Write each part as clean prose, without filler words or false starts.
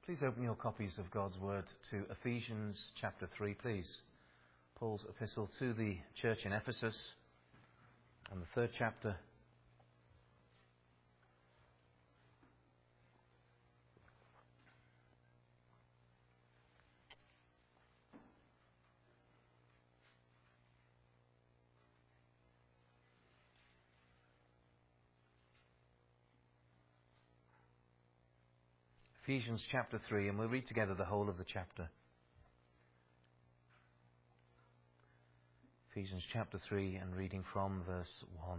Please open your copies of God's Word to Ephesians chapter 3, please. Paul's epistle to the church in Ephesus, and the third chapter. Ephesians chapter 3, and we'll read together the whole of the chapter. Ephesians chapter 3, and reading from verse 1.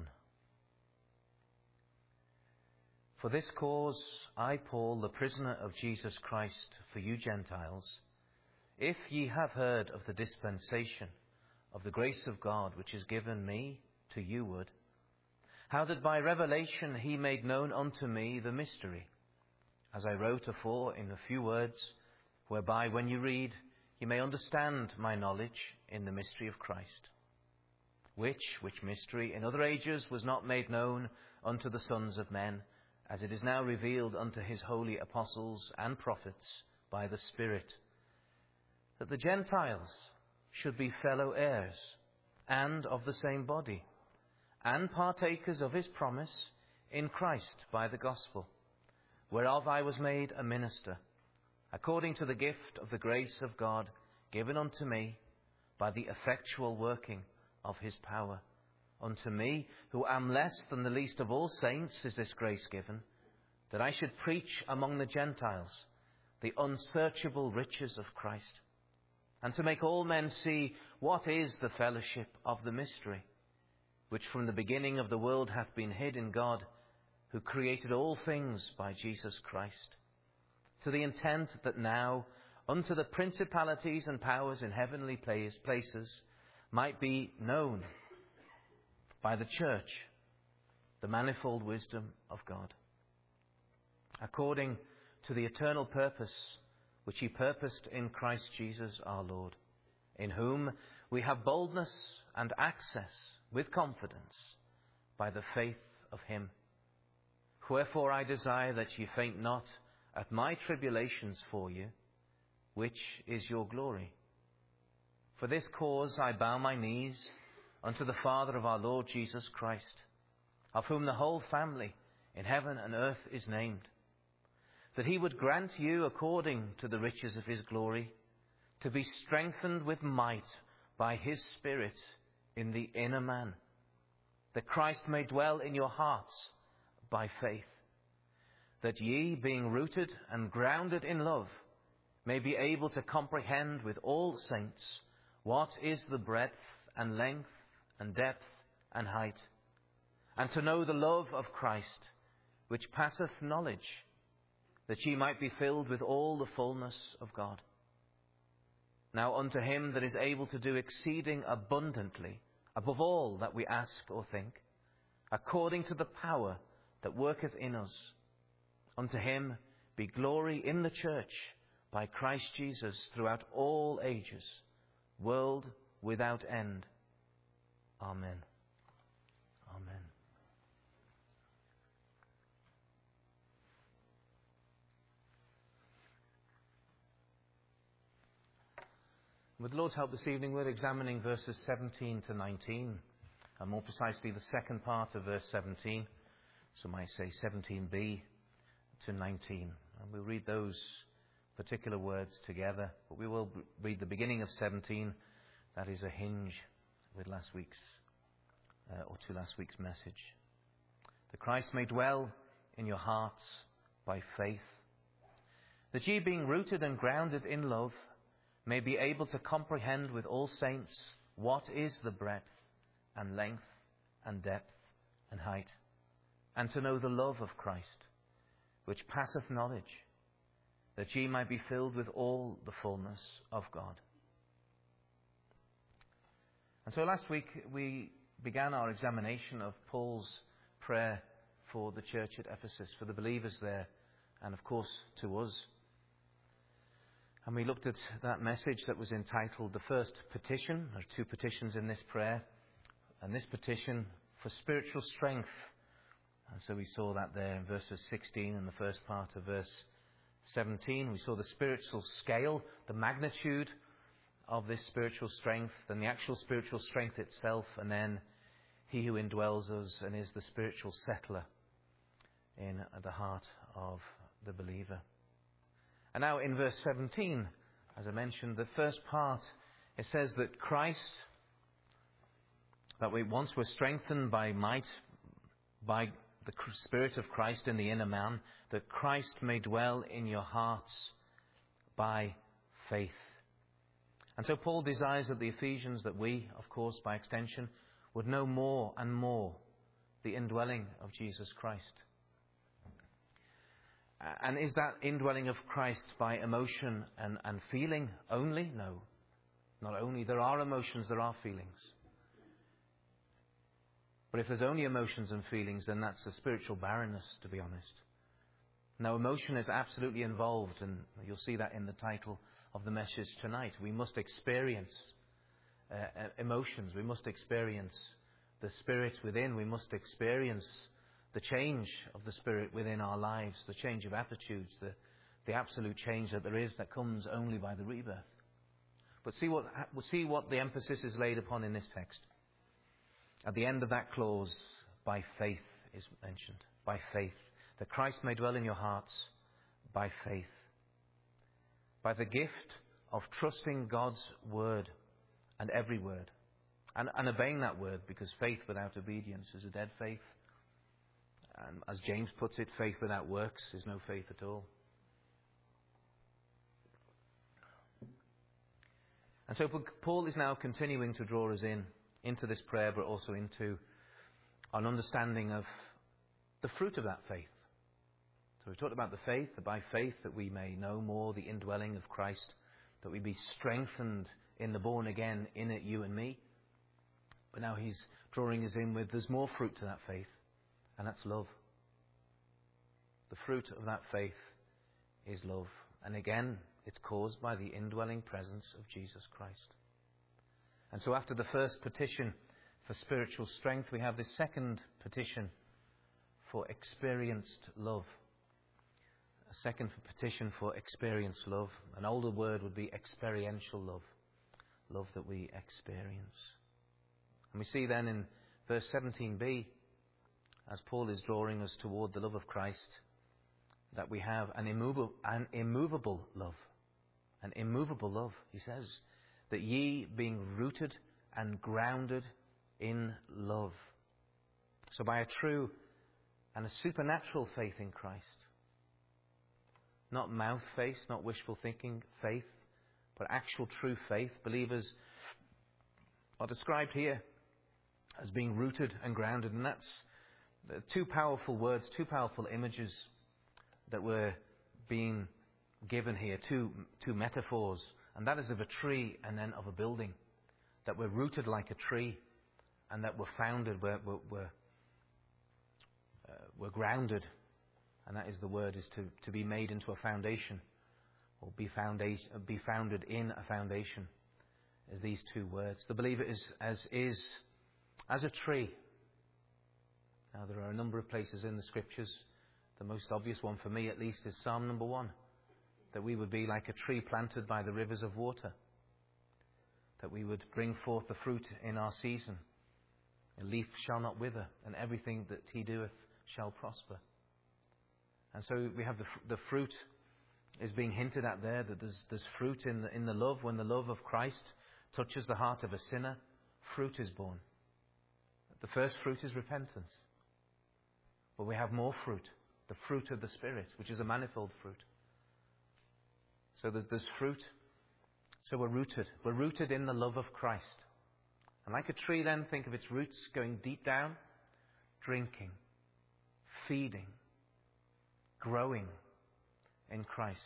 For this cause I, Paul, the prisoner of Jesus Christ, for you Gentiles, if ye have heard of the dispensation of the grace of God which is given me to youward, how that by revelation he made known unto me the mystery, as I wrote afore in a few words, whereby when you read, you may understand my knowledge in the mystery of Christ, which mystery in other ages was not made known unto the sons of men, as it is now revealed unto his holy apostles and prophets by the Spirit, that the Gentiles should be fellow heirs, and of the same body, and partakers of his promise in Christ by the gospel, whereof I was made a minister, according to the gift of the grace of God given unto me by the effectual working of his power. Unto me, who am less than the least of all saints, is this grace given, that I should preach among the Gentiles the unsearchable riches of Christ, and to make all men see what is the fellowship of the mystery, which from the beginning of the world hath been hid in God, who created all things by Jesus Christ, to the intent that now unto the principalities and powers in heavenly places might be known by the church the manifold wisdom of God, according to the eternal purpose which he purposed in Christ Jesus our Lord, in whom we have boldness and access with confidence by the faith of him. Wherefore I desire that ye faint not at my tribulations for you, which is your glory. For this cause I bow my knees unto the Father of our Lord Jesus Christ, of whom the whole family in heaven and earth is named, that he would grant you, according to the riches of his glory, to be strengthened with might by his Spirit in the inner man, that Christ may dwell in your hearts by faith, that ye, being rooted and grounded in love, may be able to comprehend with all saints what is the breadth and length and depth and height, and to know the love of Christ, which passeth knowledge, that ye might be filled with all the fullness of God. Now unto him that is able to do exceeding abundantly, above all that we ask or think, according to the power that worketh in us, unto him be glory in the church by Christ Jesus throughout all ages, world without end. Amen. Amen. With the Lord's help this evening, we're examining verses 17 to 19, and more precisely the second part of verse 17. Some might say 17b to 19. And we'll read those particular words together. But we will read the beginning of 17. That is a hinge with last week's, or to last week's message. That Christ may dwell in your hearts by faith, that ye, being rooted and grounded in love, may be able to comprehend with all saints what is the breadth and length and depth and height, and to know the love of Christ, which passeth knowledge, that ye might be filled with all the fullness of God. And so last week we began our examination of Paul's prayer for the church at Ephesus, for the believers there, and of course to us. And we looked at that message that was entitled the first petition. There are two petitions in this prayer, and this petition for spiritual strength. And so we saw that there in verses 16 and the first part of verse 17, we saw the spiritual scale, the magnitude of this spiritual strength, and the actual spiritual strength itself, and then he who indwells us and is the spiritual settler in the heart of the believer. And now in verse 17, as I mentioned, the first part, it says that Christ, that we once were strengthened by might, by the Spirit of Christ in the inner man, that Christ may dwell in your hearts by faith. And so Paul desires that the Ephesians, that we, of course, by extension, would know more and more the indwelling of Jesus Christ. And is that indwelling of Christ by emotion and feeling only? No. Not only. There are emotions, there are feelings. But if there's only emotions and feelings, then that's a spiritual barrenness, to be honest. Now, emotion is absolutely involved, and you'll see that in the title of the message tonight. We must experience emotions. We must experience the Spirit within. We must experience the change of the Spirit within our lives, the change of attitudes, the absolute change that there is that comes only by the rebirth. But see what the emphasis is laid upon in this text. At the end of that clause, by faith is mentioned. By faith. That Christ may dwell in your hearts by faith. By the gift of trusting God's word and every word. And obeying that word, because faith without obedience is a dead faith. And as James puts it, faith without works is no faith at all. And so Paul is now continuing to draw us into this prayer, but also into an understanding of the fruit of that faith. So we talked about the faith, that by faith that we may know more the indwelling of Christ, that we be strengthened in the born again in it, you and me. But now he's drawing us in with there's more fruit to that faith, and that's love. The fruit of that faith is love. And again, it's caused by the indwelling presence of Jesus Christ. And so after the first petition for spiritual strength, we have this second petition for experienced love. A second petition for experienced love. An older word would be experiential love. Love that we experience. And we see then in verse 17b, as Paul is drawing us toward the love of Christ, that we have an immovable love. An immovable love, he says, that ye being rooted and grounded in love. So by a true and a supernatural faith in Christ, not mouth faith, not wishful thinking faith, but actual true faith, believers are described here as being rooted and grounded. And that's two powerful words, two powerful images that were being given here, two metaphors. And that is of a tree and then of a building. That we're rooted like a tree and that we're founded, we're grounded. And that is the word, is to be made into a foundation, or be founded in a foundation, is these two words. The believer is as a tree. Now there are a number of places in the Scriptures. The most obvious one for me at least is Psalm number 1. That we would be like a tree planted by the rivers of water. That we would bring forth the fruit in our season. A leaf shall not wither, and everything that he doeth shall prosper. And so we have the fruit is being hinted at there, that there's fruit in the love. When the love of Christ touches the heart of a sinner, fruit is born. The first fruit is repentance. But we have more fruit, the fruit of the Spirit, which is a manifold fruit. So there's fruit. So we're rooted. We're rooted in the love of Christ. And like a tree then, think of its roots going deep down, drinking, feeding, growing in Christ.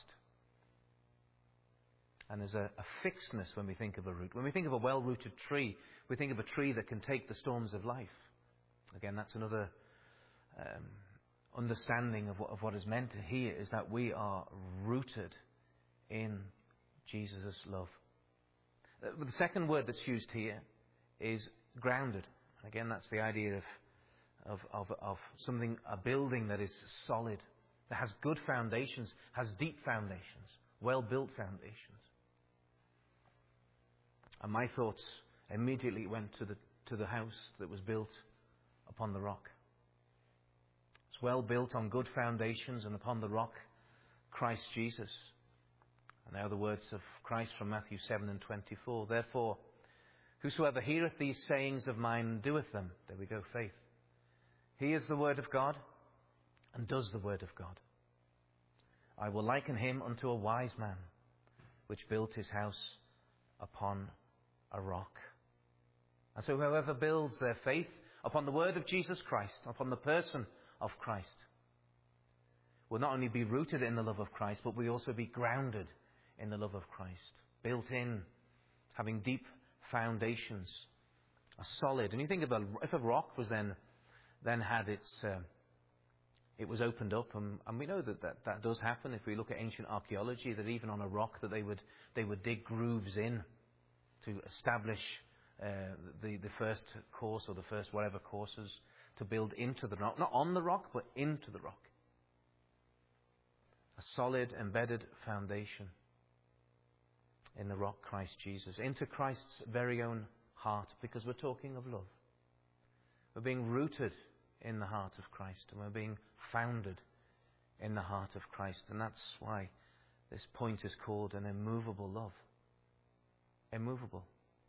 And there's a fixedness when we think of a root. When we think of a well-rooted tree, we think of a tree that can take the storms of life. Again, that's another understanding of what is meant here, is that we are rooted in Jesus' love. The second word that's used here is grounded. Again, that's the idea of something, a building that is solid, that has good foundations, has deep foundations, well-built foundations. And my thoughts immediately went to the house that was built upon the rock. It's well built on good foundations, and upon the rock, Christ Jesus. And now the words of Christ from Matthew 7:24. Therefore, whosoever heareth these sayings of mine and doeth them, there we go, faith. He is the word of God and does the word of God. I will liken him unto a wise man, which built his house upon a rock. And so whoever builds their faith upon the word of Jesus Christ, upon the person of Christ, will not only be rooted in the love of Christ, but will also be grounded in the love of Christ. Built in, having deep foundations, a solid. And you think about if a rock was then had it was opened up, and we know that does happen. If we look at ancient archaeology, that even on a rock that they would dig grooves in to establish the first course or the first whatever courses to build into the rock, not on the rock, but into the rock. A solid embedded foundation in the rock, Christ Jesus, into Christ's very own heart, because we're talking of love. We're being rooted in the heart of Christ, and we're being founded in the heart of Christ. And that's why this point is called an immovable love. Immovable.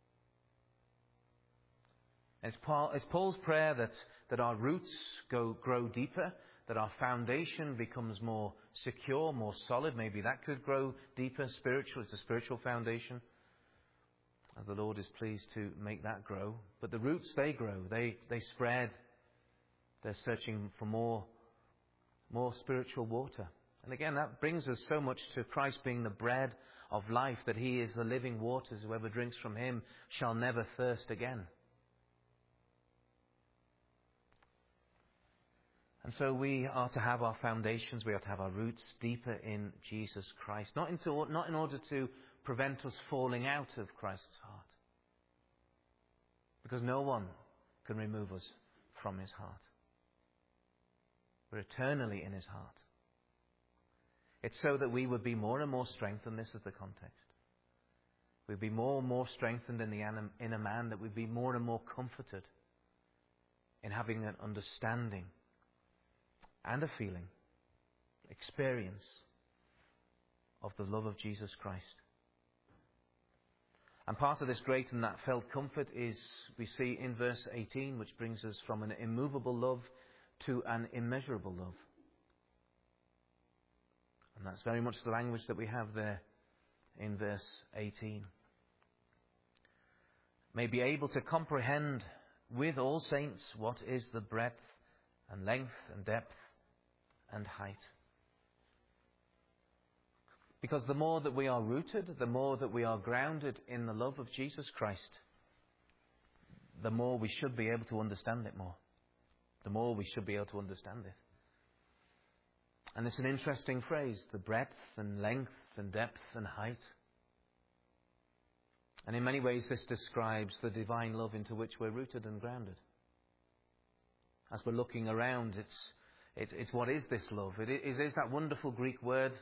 It's Paul's prayer that our roots grow deeper, that our foundation becomes more secure, more solid. Maybe that could grow deeper, spiritual. It's a spiritual foundation, as the Lord is pleased to make that grow. But the roots, they grow, they spread. They're searching for more spiritual water. And again, that brings us so much to Christ being the bread of life, that He is the living waters. Whoever drinks from Him shall never thirst again. And so we are to have our foundations, we are to have our roots deeper in Jesus Christ. Not in order to prevent us falling out of Christ's heart. Because no one can remove us from His heart. We're eternally in His heart. It's so that we would be more and more strengthened. This is the context. We'd be more and more strengthened in the inner man, that we'd be more and more comforted in having an understanding and a feeling, experience of the love of Jesus Christ. And part of this great and that felt comfort is, we see in verse 18, which brings us from an immovable love to an immeasurable love. And that's very much the language that we have there in verse 18. May be able to comprehend with all saints what is the breadth and length and depth and height. Because the more that we are rooted, the more that we are grounded in the love of Jesus Christ, the more we should be able to understand it more. The more we should be able to understand it. And it's an interesting phrase, the breadth and length and depth and height. And in many ways this describes the divine love into which we're rooted and grounded. As we're looking around, it's what is this love? It is that wonderful Greek word,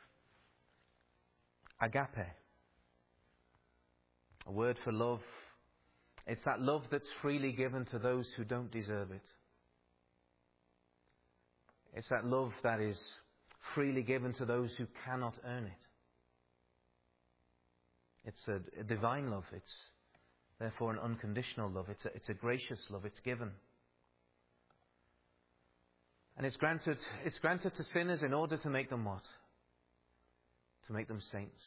agape. A word for love. It's that love that's freely given to those who don't deserve it. It's that love that is freely given to those who cannot earn it. It's a divine love. It's therefore an unconditional love. It's a gracious love. It's given. And it's granted to sinners in order to make them what? To make them saints.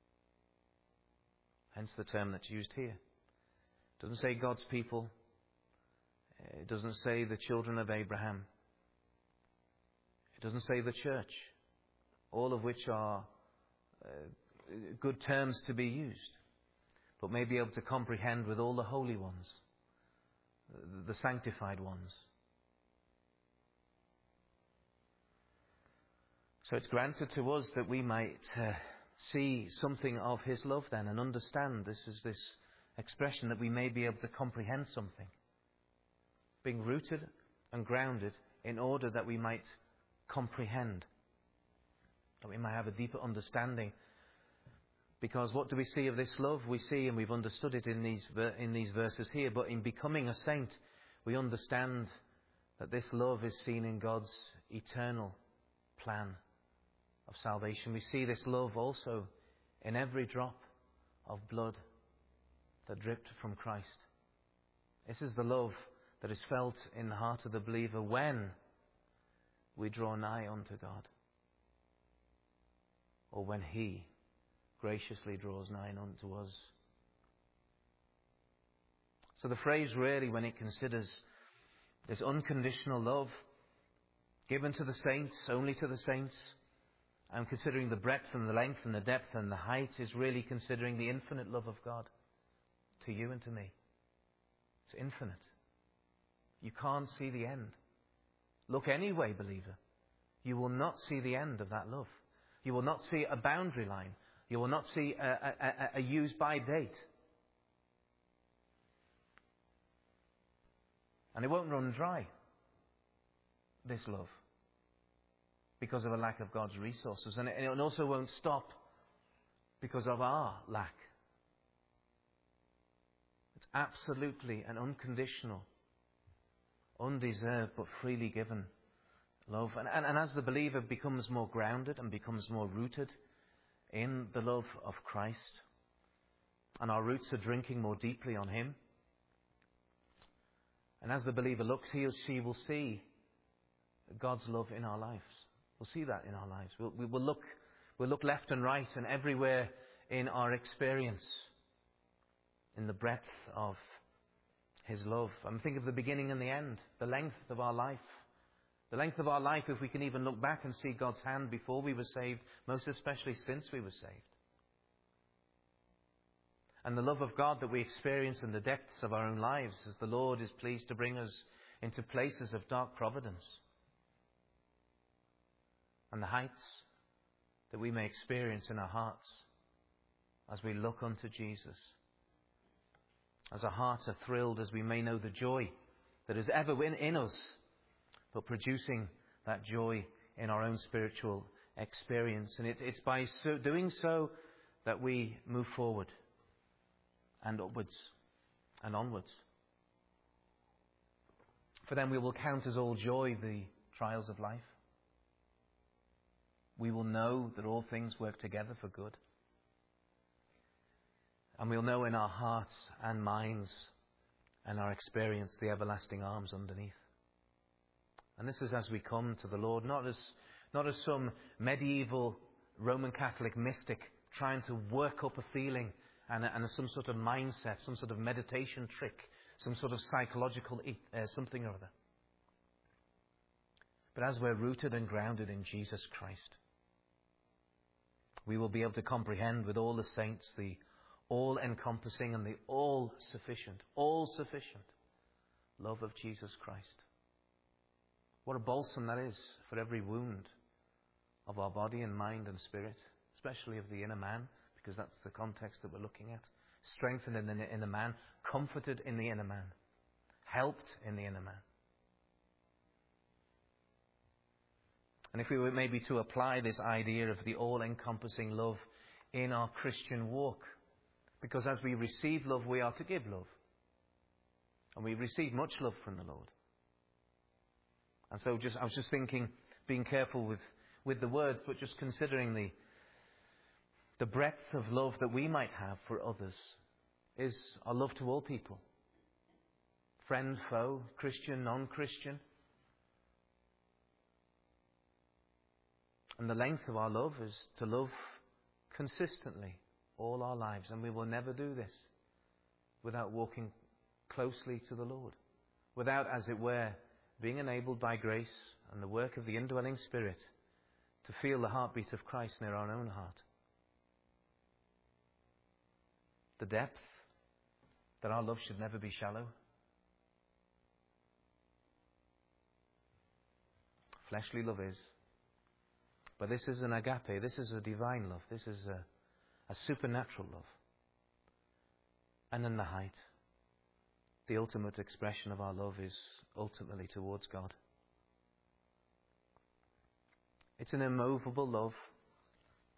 Hence the term that's used here. It doesn't say God's people. It doesn't say the children of Abraham. It doesn't say the church. All of which are good terms to be used. But may be able to comprehend with all the holy ones. The sanctified ones. So it's granted to us that we might see something of His love then and understand. This is this expression that we may be able to comprehend something. Being rooted and grounded in order that we might comprehend that we might have a deeper understanding. Because what do we see of this love? We see, and we've understood it in these verses here, but in becoming a saint, we understand that this love is seen in God's eternal plan of salvation. We see this love also in every drop of blood that dripped from Christ. This is the love that is felt in the heart of the believer when we draw nigh unto God, or when He graciously draws nigh unto us. So the phrase really, when it considers this unconditional love given to the saints, only to the saints, and considering the breadth and the length and the depth and the height, is really considering the infinite love of God to you and to me. It's infinite. You can't see the end. Look anyway, believer. You will not see the end of that love. You will not see a boundary line. You will not see a use-by date. And it won't run dry, this love, because of a lack of God's resources. And it also won't stop because of our lack. It's absolutely an unconditional, undeserved, but freely given love. And as the believer becomes more grounded and becomes more rooted in the love of Christ, and our roots are drinking more deeply on Him, and as the believer looks, he or she will see God's love in our lives. We'll see that in our lives. We'll look left and right and everywhere in our experience in the breadth of His love. I'm thinking of the beginning and the end, the length of our life. The length of our life, if we can even look back and see God's hand before we were saved, most especially since we were saved. And the love of God that we experience in the depths of our own lives as the Lord is pleased to bring us into places of dark providence. And the heights that we may experience in our hearts as we look unto Jesus. As our hearts are thrilled, as we may know the joy that is ever in us, but producing that joy in our own spiritual experience. And it's by doing so that we move forward and upwards and onwards. For then we will count as all joy the trials of life. We will know that all things work together for good. And we'll know in our hearts and minds and our experience the everlasting arms underneath. And this is as we come to the Lord, not as some medieval Roman Catholic mystic trying to work up a feeling and some sort of mindset, some sort of meditation trick, some sort of psychological something or other. But as we're rooted and grounded in Jesus Christ, we will be able to comprehend with all the saints the all-encompassing and the all-sufficient love of Jesus Christ. What a balsam that is for every wound of our body and mind and spirit, especially of the inner man, because that's the context that we're looking at. Strengthened in the inner man, comforted in the inner man, helped in the inner man. And if we were maybe to apply this idea of the all-encompassing love in our Christian walk, because as we receive love, we are to give love. And we receive much love from the Lord. And so I was just thinking, being careful with the words, but just considering the breadth of love that we might have for others is our love to all people. Friend, foe, Christian, non-Christian. And the length of our love is to love consistently all our lives. And we will never do this without walking closely to the Lord. Without, as it were, being enabled by grace and the work of the indwelling Spirit to feel the heartbeat of Christ near our own heart. The depth that our love should never be shallow. Fleshly love is. But this is an agape. This is a divine love. This is a supernatural love. And in the height, the ultimate expression of our love is ultimately towards God. It's an immovable love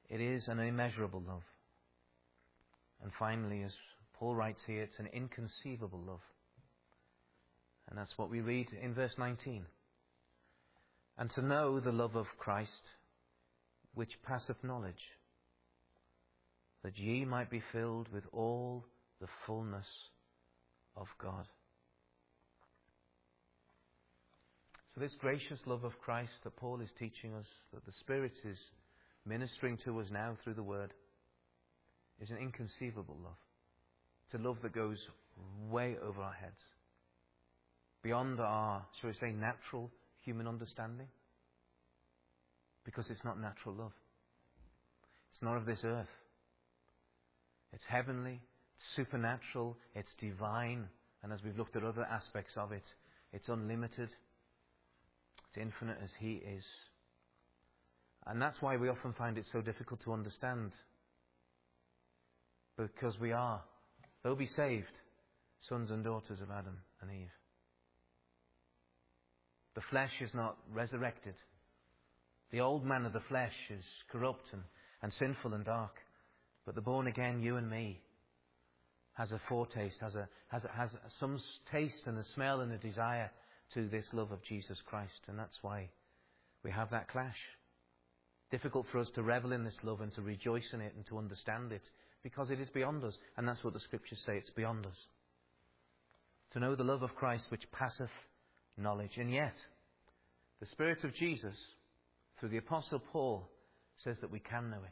It is an immeasurable love. And finally, as Paul writes here, it's an inconceivable love. And that's what we read in verse 19. And to know the love of Christ, which passeth knowledge, that ye might be filled with all the fullness of God. So this gracious love of Christ that Paul is teaching us, that the Spirit is ministering to us now through the Word, is an inconceivable love. It's a love that goes way over our heads, beyond our, shall we say, natural human understanding, because it's not natural love. It's not of this earth. It's heavenly, it's supernatural, it's divine, and as we've looked at other aspects of it, it's unlimited, it's infinite as He is. And that's why we often find it so difficult to understand, because we are, though be saved, sons and daughters of Adam and Eve. The flesh is not resurrected. The old man of the flesh is corrupt and sinful and dark. But the born again, you and me, has a foretaste, has some taste and a smell and a desire to this love of Jesus Christ. And that's why we have that clash. Difficult for us to revel in this love and to rejoice in it and to understand it, because it is beyond us. And that's what the Scriptures say, it's beyond us. To know the love of Christ which passeth knowledge. And yet, the Spirit of Jesus, through the Apostle Paul, says that we can know it.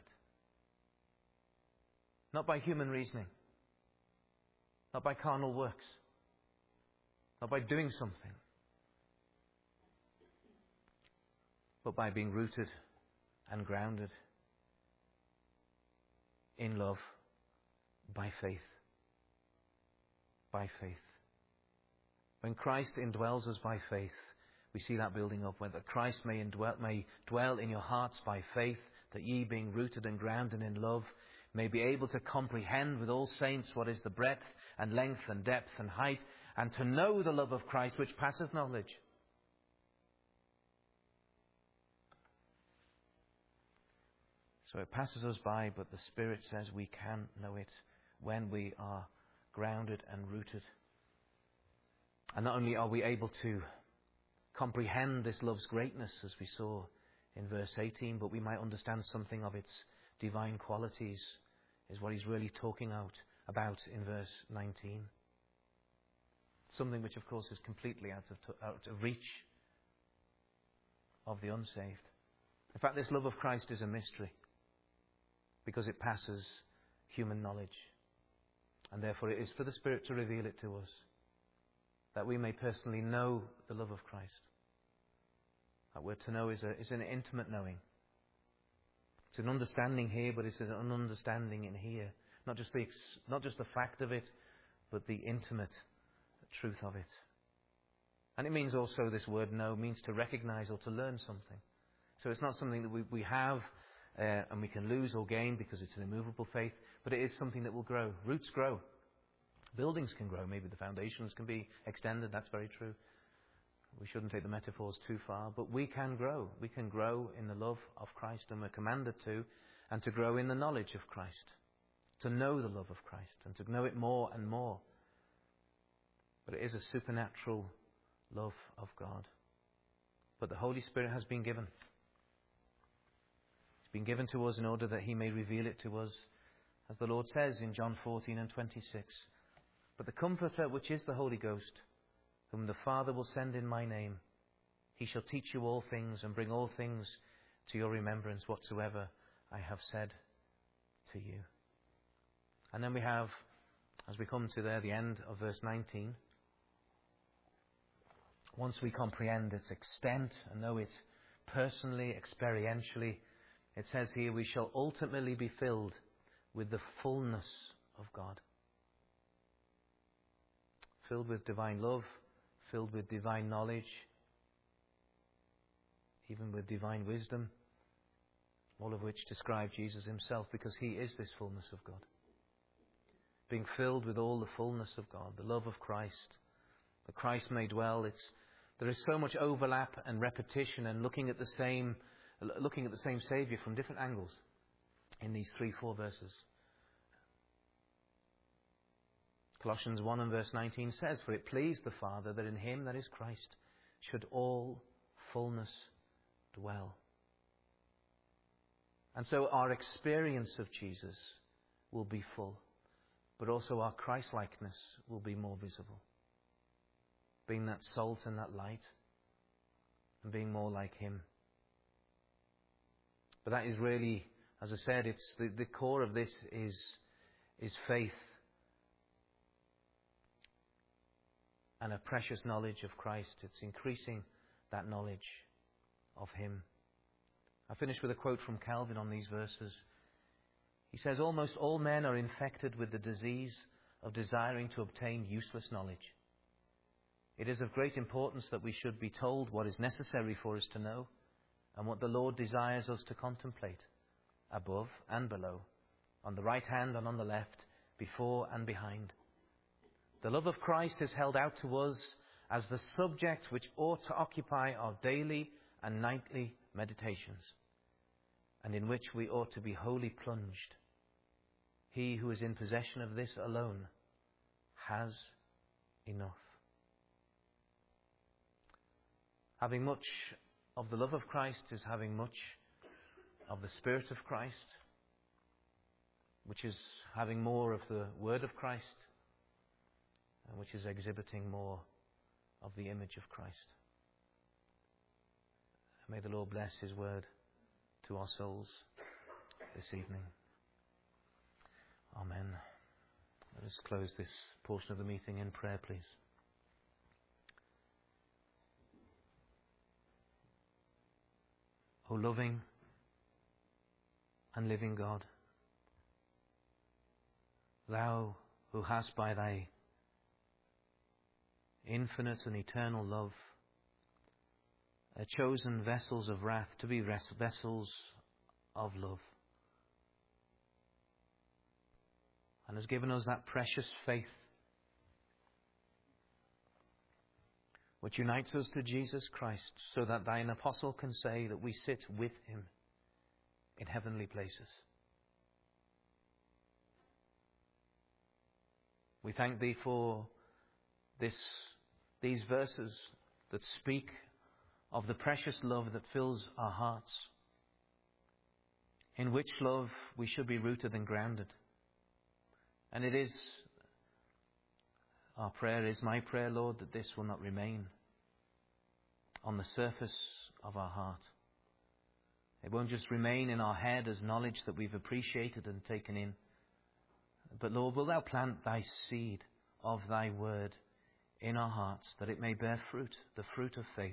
Not by human reasoning. Not by carnal works. Not by doing something. But by being rooted and grounded in love by faith. By faith. When Christ indwells us by faith, we see that building up. Whether Christ may dwell in your hearts by faith, that ye being rooted and grounded in love, may be able to comprehend with all saints what is the breadth and length and depth and height, and to know the love of Christ which passeth knowledge. So it passes us by, but the Spirit says we can know it when we are grounded and rooted. And not only are we able to comprehend this love's greatness, as we saw in verse 18, but we might understand something of its divine qualities, is what he's really talking about in verse 19. Something which, of course, is completely out of reach of the unsaved. In fact, this love of Christ is a mystery, because it passes human knowledge. And therefore it is for the Spirit to reveal it to us, that we may personally know the love of Christ. That word to know is an intimate knowing. It's an understanding here, but it's an understanding in here. Not just the fact of it, but the intimate truth of it. And it means also, this word know means to recognize or to learn something. So it's not something that we have and we can lose or gain because it's an immovable faith, but it is something that will grow. Roots grow. Buildings can grow. Maybe the foundations can be extended. That's very true. We shouldn't take the metaphors too far, but we can grow. We can grow in the love of Christ, and we're commanded to, and to grow in the knowledge of Christ, to know the love of Christ, and to know it more and more. But it is a supernatural love of God. But the Holy Spirit has been given. It's been given to us in order that He may reveal it to us, as the Lord says in John 14 and 26. But the Comforter, which is the Holy Ghost, whom the Father will send in my name, He shall teach you all things and bring all things to your remembrance whatsoever I have said to you. And then we have, as we come to the end of verse 19, once we comprehend its extent and know it personally, experientially, it says here, we shall ultimately be filled with the fullness of God. Filled with divine love, filled with divine knowledge, even with divine wisdom, all of which describe Jesus Himself, because He is this fullness of God. Being filled with all the fullness of God, the love of Christ, that Christ may dwell. There is so much overlap and repetition and looking at the same Saviour from different angles. in these 3-4 verses. Colossians 1 and verse 19 says, "For it pleased the Father that in him, that is Christ, should all fullness dwell." And so our experience of Jesus will be full, but also our Christ-likeness will be more visible. Being that salt and that light, and being more like him. But that is really, as I said, it's the core of this is faith and a precious knowledge of Christ. It's increasing that knowledge of him. I finish with a quote from Calvin on these verses. He says, "Almost all men are infected with the disease of desiring to obtain useless knowledge. It is of great importance that we should be told what is necessary for us to know and what the Lord desires us to contemplate, above and below, on the right hand and on the left, before and behind. The love of Christ is held out to us as the subject which ought to occupy our daily and nightly meditations, and in which we ought to be wholly plunged. He who is in possession of this alone has enough." Having much of the love of Christ is having much of the Spirit of Christ, which is having more of the Word of Christ, and which is exhibiting more of the image of Christ. May the Lord bless his word to our souls this evening. Amen. Let us close this portion of the meeting in prayer, please. O loving and living God, thou who hast by thy infinite and eternal love chosen vessels of wrath to be vessels of love, and has given us that precious faith which unites us to Jesus Christ, so that thine apostle can say that we sit with him in heavenly places. We thank thee for these verses that speak of the precious love that fills our hearts, in which love we should be rooted and grounded. And it is our prayer, is my prayer, Lord, that this will not remain on the surface of our heart. It won't just remain in our head as knowledge that we've appreciated and taken in. But Lord, will thou plant thy seed of thy word in our hearts, that it may bear fruit, the fruit of faith.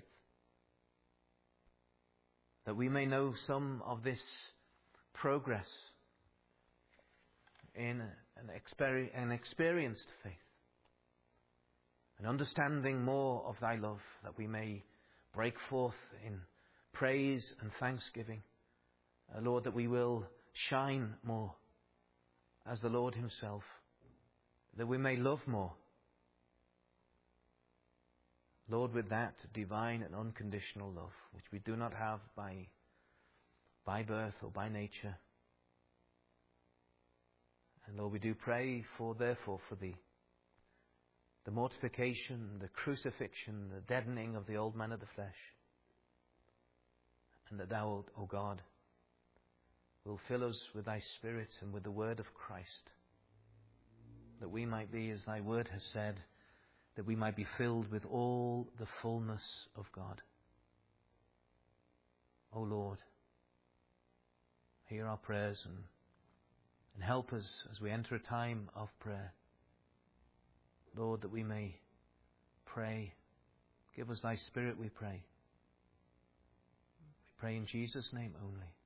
That we may know some of this progress in an experienced faith. And understanding more of thy love, that we may break forth in praise and thanksgiving. Lord, that we will shine more as the Lord himself. That we may love more. Lord, with that divine and unconditional love, which we do not have by birth or by nature. And Lord, we do pray therefore for thee, the mortification, the crucifixion, the deadening of the old man of the flesh. And that thou, O God, will fill us with thy Spirit and with the word of Christ. That we might be, as thy word has said, that we might be filled with all the fullness of God. O Lord, hear our prayers and help us as we enter a time of prayer. Lord, that we may pray. Give us thy Spirit, we pray. We pray in Jesus' name only.